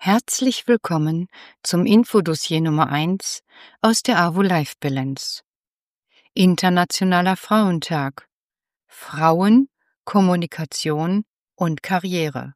Herzlich willkommen zum Infodossier Nummer 1 aus der AWO Life Balance. Internationaler Frauentag. Frauen, Kommunikation und Karriere.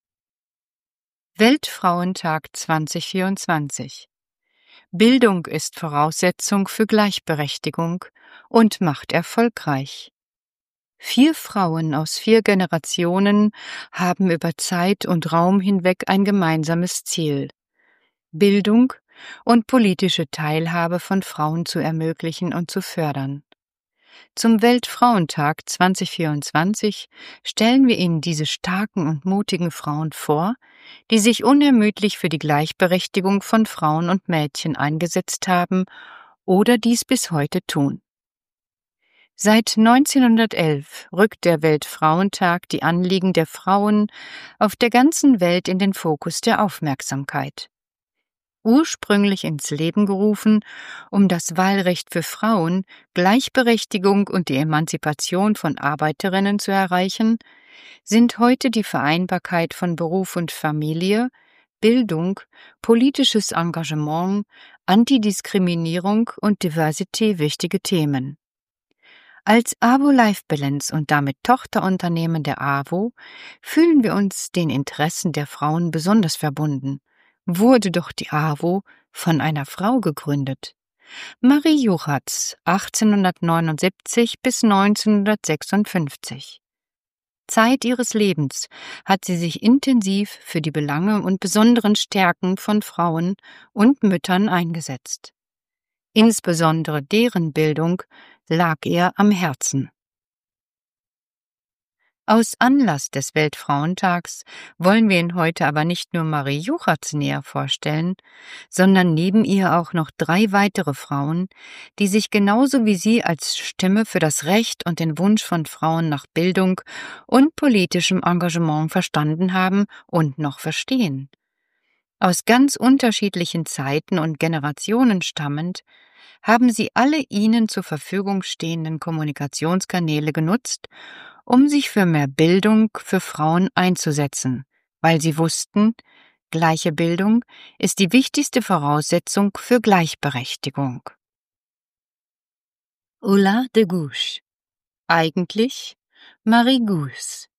Weltfrauentag 2024. Bildung ist Voraussetzung für Gleichberechtigung und macht erfolgreich. 4 Frauen aus 4 Generationen haben über Zeit und Raum hinweg ein gemeinsames Ziel: Bildung und politische Teilhabe von Frauen zu ermöglichen und zu fördern. Zum Weltfrauentag 2024 stellen wir Ihnen diese starken und mutigen Frauen vor, die sich unermüdlich für die Gleichberechtigung von Frauen und Mädchen eingesetzt haben oder dies bis heute tun. Seit 1911 rückt der Weltfrauentag die Anliegen der Frauen auf der ganzen Welt in den Fokus der Aufmerksamkeit. Ursprünglich ins Leben gerufen, um das Wahlrecht für Frauen, Gleichberechtigung und die Emanzipation von Arbeiterinnen zu erreichen, sind heute die Vereinbarkeit von Beruf und Familie, Bildung, politisches Engagement, Antidiskriminierung und Diversity wichtige Themen. Als AWO Life Balance und damit Tochterunternehmen der AWO fühlen wir uns den Interessen der Frauen besonders verbunden. Wurde doch die AWO von einer Frau gegründet. Marie Juchatz, 1879 bis 1956. Zeit ihres Lebens hat sie sich intensiv für die Belange und besonderen Stärken von Frauen und Müttern eingesetzt. Insbesondere deren Bildung lag ihr am Herzen. Aus Anlass des Weltfrauentags wollen wir Ihnen heute aber nicht nur Marie Juchatz näher vorstellen, sondern neben ihr auch noch 3 weitere Frauen, die sich genauso wie sie als Stimme für das Recht und den Wunsch von Frauen nach Bildung und politischem Engagement verstanden haben und noch verstehen. Aus ganz unterschiedlichen Zeiten und Generationen stammend, haben sie alle ihnen zur Verfügung stehenden Kommunikationskanäle genutzt, um sich für mehr Bildung für Frauen einzusetzen, weil sie wussten, gleiche Bildung ist die wichtigste Voraussetzung für Gleichberechtigung. Ola de Gouges, eigentlich Marie Gouges,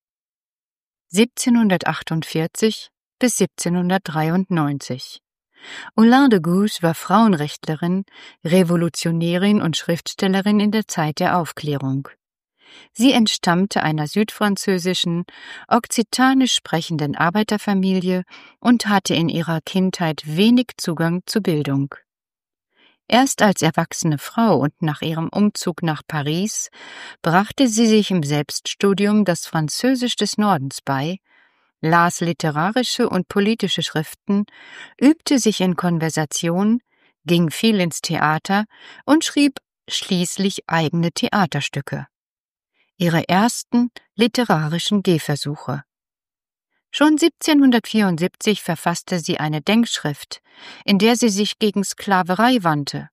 1748 bis 1793. Ola de Gouges war Frauenrechtlerin, Revolutionärin und Schriftstellerin in der Zeit der Aufklärung. Sie entstammte einer südfranzösischen, okzitanisch sprechenden Arbeiterfamilie und hatte in ihrer Kindheit wenig Zugang zu Bildung. Erst als erwachsene Frau und nach ihrem Umzug nach Paris brachte sie sich im Selbststudium das Französisch des Nordens bei, las literarische und politische Schriften, übte sich in Konversation, ging viel ins Theater und schrieb schließlich eigene Theaterstücke. Ihre ersten literarischen Gehversuche. Schon 1774 verfasste sie eine Denkschrift, in der sie sich gegen Sklaverei wandte.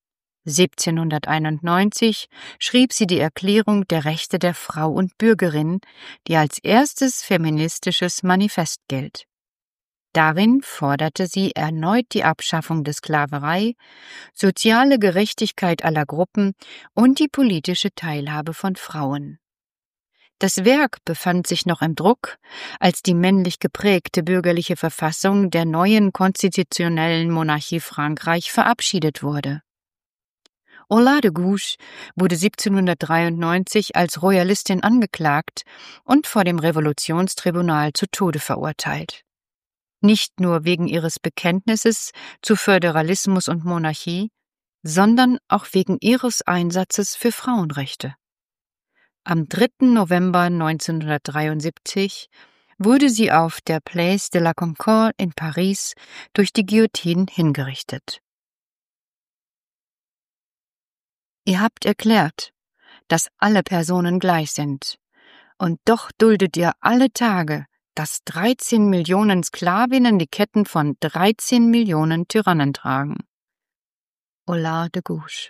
1791 schrieb sie die Erklärung der Rechte der Frau und Bürgerin, die als erstes feministisches Manifest gilt. Darin forderte sie erneut die Abschaffung der Sklaverei, soziale Gerechtigkeit aller Gruppen und die politische Teilhabe von Frauen. Das Werk befand sich noch im Druck, als die männlich geprägte bürgerliche Verfassung der neuen konstitutionellen Monarchie Frankreich verabschiedet wurde. Ola de Gouges wurde 1793 als Royalistin angeklagt und vor dem Revolutionstribunal zu Tode verurteilt. Nicht nur wegen ihres Bekenntnisses zu Föderalismus und Monarchie, sondern auch wegen ihres Einsatzes für Frauenrechte. Am 3. November 1973 wurde sie auf der Place de la Concorde in Paris durch die Guillotine hingerichtet. Ihr habt erklärt, dass alle Personen gleich sind, und doch duldet ihr alle Tage, dass 13 Millionen Sklavinnen die Ketten von 13 Millionen Tyrannen tragen. Ola de Gouges.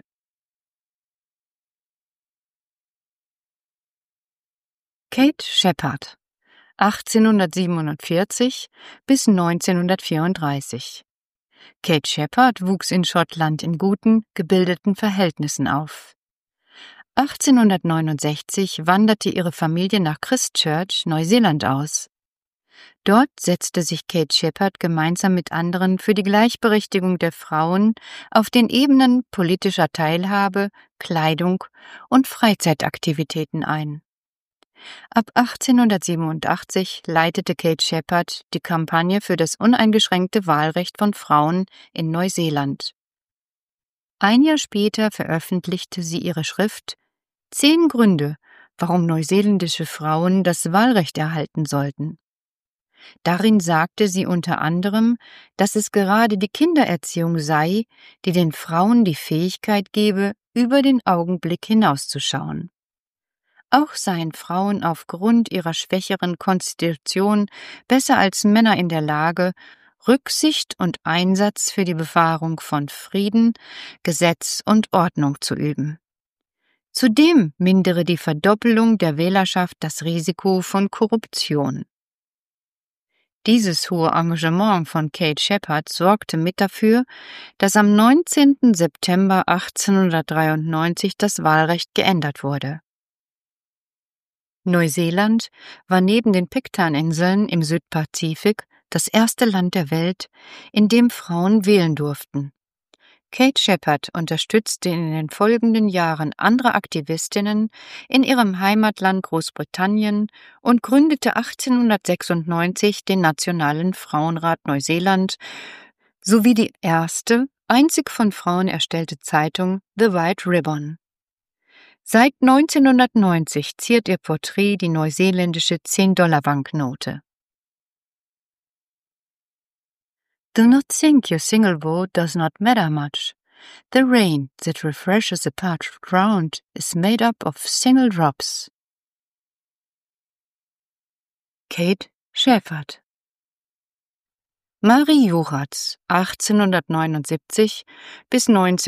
Kate Shepard, 1847 bis 1934. Kate Sheppard wuchs in Schottland in guten, gebildeten Verhältnissen auf. 1869 wanderte ihre Familie nach Christchurch, Neuseeland aus. Dort setzte sich Kate Sheppard gemeinsam mit anderen für die Gleichberechtigung der Frauen auf den Ebenen politischer Teilhabe, Kleidung und Freizeitaktivitäten ein. Ab 1887 leitete Kate Sheppard die Kampagne für das uneingeschränkte Wahlrecht von Frauen in Neuseeland. Ein Jahr später veröffentlichte sie ihre Schrift »10 Gründe, warum neuseeländische Frauen das Wahlrecht erhalten sollten«. Darin sagte sie unter anderem, dass es gerade die Kindererziehung sei, die den Frauen die Fähigkeit gebe, über den Augenblick hinauszuschauen. Auch seien Frauen aufgrund ihrer schwächeren Konstitution besser als Männer in der Lage, Rücksicht und Einsatz für die Bewahrung von Frieden, Gesetz und Ordnung zu üben. Zudem mindere die Verdoppelung der Wählerschaft das Risiko von Korruption. Dieses hohe Engagement von Kate Sheppard sorgte mit dafür, dass am 19. September 1893 das Wahlrecht geändert wurde. Neuseeland war neben den Pitcairn-Inseln im Südpazifik das erste Land der Welt, in dem Frauen wählen durften. Kate Sheppard unterstützte in den folgenden Jahren andere Aktivistinnen in ihrem Heimatland Großbritannien und gründete 1896 den Nationalen Frauenrat Neuseeland sowie die erste, einzig von Frauen erstellte Zeitung The White Ribbon. Seit 1990 ziert ihr Porträt die neuseeländische 10-Dollar-Banknote. Do not think your single vote does not matter much. The rain that refreshes a parched ground is made up of single drops. Kate Sheppard. Marie Juchatz, 1879 bis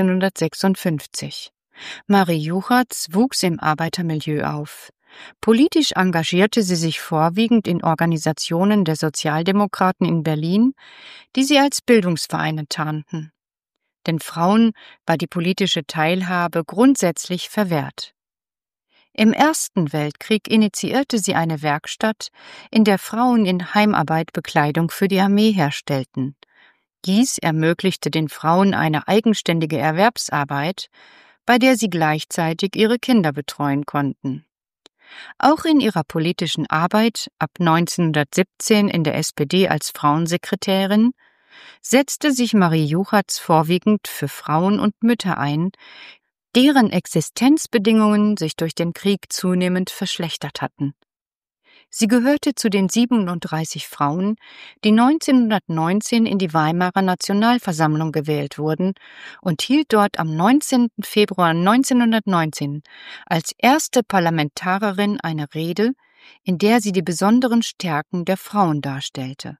1956. Marie Juchatz wuchs im Arbeitermilieu auf. Politisch engagierte sie sich vorwiegend in Organisationen der Sozialdemokraten in Berlin, die sie als Bildungsvereine tarnten. Den Frauen war die politische Teilhabe grundsätzlich verwehrt. Im Ersten Weltkrieg initiierte sie eine Werkstatt, in der Frauen in Heimarbeit Bekleidung für die Armee herstellten. Dies ermöglichte den Frauen eine eigenständige Erwerbsarbeit, bei der sie gleichzeitig ihre Kinder betreuen konnten. Auch in ihrer politischen Arbeit ab 1917 in der SPD als Frauensekretärin setzte sich Marie Juchatz vorwiegend für Frauen und Mütter ein, deren Existenzbedingungen sich durch den Krieg zunehmend verschlechtert hatten. Sie gehörte zu den 37 Frauen, die 1919 in die Weimarer Nationalversammlung gewählt wurden und hielt dort am 19. Februar 1919 als erste Parlamentarierin eine Rede, in der sie die besonderen Stärken der Frauen darstellte.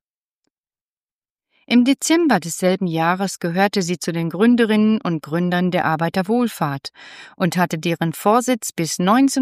Im Dezember desselben Jahres gehörte sie zu den Gründerinnen und Gründern der Arbeiterwohlfahrt und hatte deren Vorsitz bis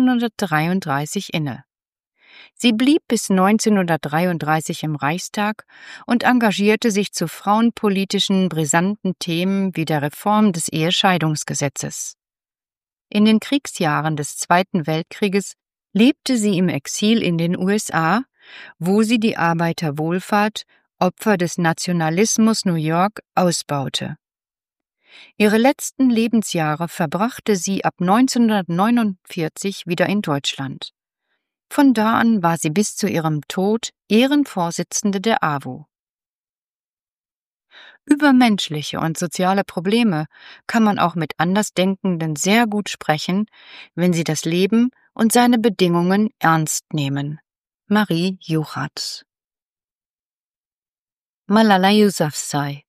1933 inne. Sie blieb bis 1933 im Reichstag und engagierte sich zu frauenpolitischen brisanten Themen wie der Reform des Ehescheidungsgesetzes. In den Kriegsjahren des Zweiten Weltkrieges lebte sie im Exil in den USA, wo sie die Arbeiterwohlfahrt, Opfer des Nationalismus New York, ausbaute. Ihre letzten Lebensjahre verbrachte sie ab 1949 wieder in Deutschland. Von da an war sie bis zu ihrem Tod Ehrenvorsitzende der AWO. Über menschliche und soziale Probleme kann man auch mit Andersdenkenden sehr gut sprechen, wenn sie das Leben und seine Bedingungen ernst nehmen. Marie Juchatz. Malala Yousafzai,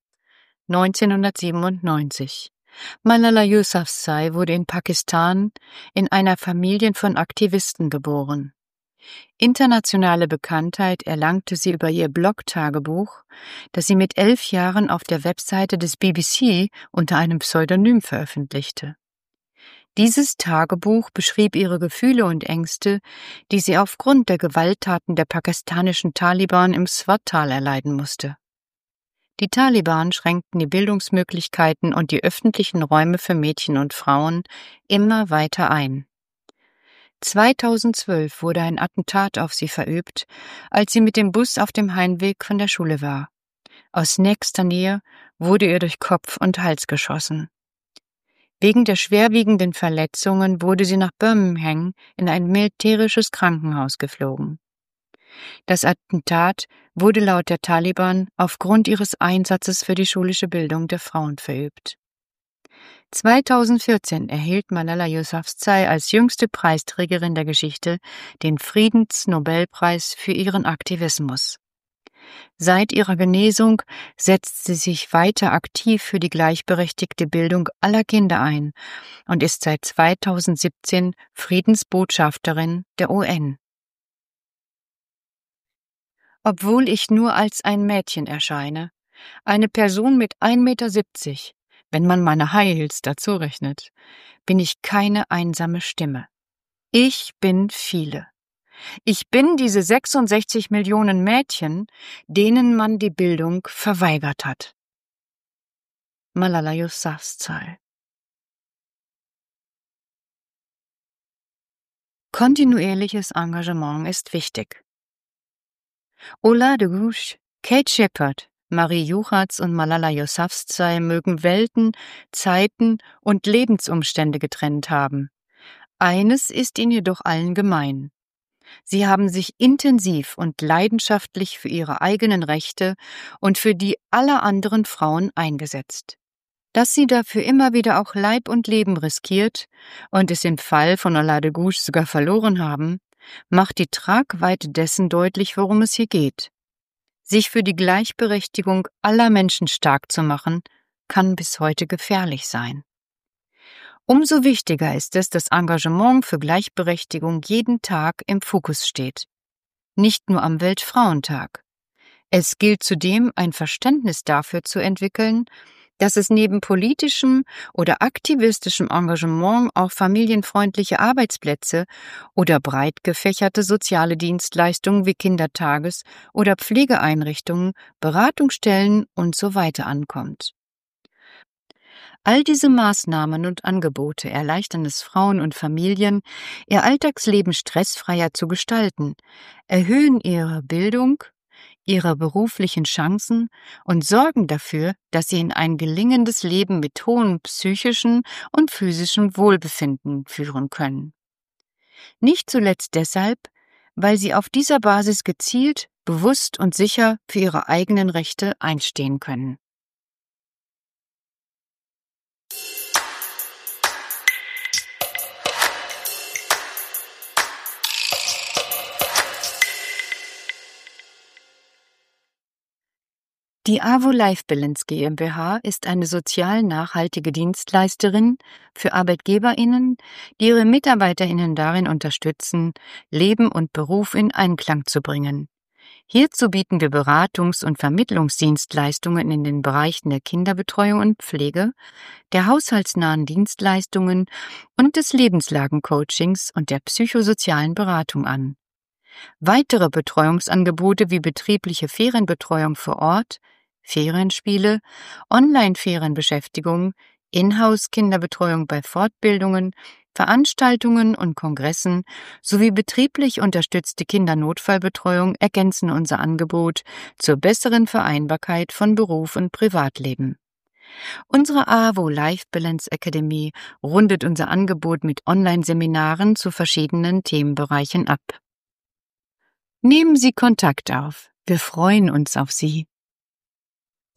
1997. Malala Yousafzai wurde in Pakistan in einer Familie von Aktivisten geboren. Internationale Bekanntheit erlangte sie über ihr Blog-Tagebuch, das sie mit 11 Jahren auf der Webseite des BBC unter einem Pseudonym veröffentlichte. Dieses Tagebuch beschrieb ihre Gefühle und Ängste, die sie aufgrund der Gewalttaten der pakistanischen Taliban im Swat-Tal erleiden musste. Die Taliban schränkten die Bildungsmöglichkeiten und die öffentlichen Räume für Mädchen und Frauen immer weiter ein. 2012 wurde ein Attentat auf sie verübt, als sie mit dem Bus auf dem Heimweg von der Schule war. Aus nächster Nähe wurde ihr durch Kopf und Hals geschossen. Wegen der schwerwiegenden Verletzungen wurde sie nach Birmingham in ein militärisches Krankenhaus geflogen. Das Attentat wurde laut der Taliban aufgrund ihres Einsatzes für die schulische Bildung der Frauen verübt. 2014 erhielt Malala Yousafzai als jüngste Preisträgerin der Geschichte den Friedensnobelpreis für ihren Aktivismus. Seit ihrer Genesung setzt sie sich weiter aktiv für die gleichberechtigte Bildung aller Kinder ein und ist seit 2017 Friedensbotschafterin der UN. Obwohl ich nur als ein Mädchen erscheine, eine Person mit 1,70 Meter, wenn man meine High Heels dazu rechnet, bin ich keine einsame Stimme. Ich bin viele. Ich bin diese 66 Millionen Mädchen, denen man die Bildung verweigert hat. Malala Yousafzai. Kontinuierliches Engagement ist wichtig. Ola de Gouche, Kate Shepard, Marie Juchatz und Malala Yousafzai mögen Welten, Zeiten und Lebensumstände getrennt haben. Eines ist ihnen jedoch allen gemein. Sie haben sich intensiv und leidenschaftlich für ihre eigenen Rechte und für die aller anderen Frauen eingesetzt. Dass sie dafür immer wieder auch Leib und Leben riskiert und es im Fall von Ola de Gouche sogar verloren haben, macht die Tragweite dessen deutlich, worum es hier geht. Sich für die Gleichberechtigung aller Menschen stark zu machen, kann bis heute gefährlich sein. Umso wichtiger ist es, dass Engagement für Gleichberechtigung jeden Tag im Fokus steht. Nicht nur am Weltfrauentag. Es gilt zudem, ein Verständnis dafür zu entwickeln, dass es neben politischem oder aktivistischem Engagement auch familienfreundliche Arbeitsplätze oder breit gefächerte soziale Dienstleistungen wie Kindertages- oder Pflegeeinrichtungen, Beratungsstellen usw. ankommt. All diese Maßnahmen und Angebote erleichtern es Frauen und Familien, ihr Alltagsleben stressfreier zu gestalten, erhöhen ihre Bildung, ihre beruflichen Chancen und sorgen dafür, dass sie in ein gelingendes Leben mit hohem psychischen und physischen Wohlbefinden führen können. Nicht zuletzt deshalb, weil sie auf dieser Basis gezielt, bewusst und sicher für ihre eigenen Rechte einstehen können. Die AWO Life Balance GmbH ist eine sozial nachhaltige Dienstleisterin für ArbeitgeberInnen, die ihre MitarbeiterInnen darin unterstützen, Leben und Beruf in Einklang zu bringen. Hierzu bieten wir Beratungs- und Vermittlungsdienstleistungen in den Bereichen der Kinderbetreuung und Pflege, der haushaltsnahen Dienstleistungen und des Lebenslagencoachings und der psychosozialen Beratung an. Weitere Betreuungsangebote wie betriebliche Ferienbetreuung vor Ort, Ferienspiele, Online-Ferienbeschäftigung, Inhouse-Kinderbetreuung bei Fortbildungen, Veranstaltungen und Kongressen sowie betrieblich unterstützte Kindernotfallbetreuung ergänzen unser Angebot zur besseren Vereinbarkeit von Beruf und Privatleben. Unsere AWO Life Balance Academy rundet unser Angebot mit Online-Seminaren zu verschiedenen Themenbereichen ab. Nehmen Sie Kontakt auf. Wir freuen uns auf Sie.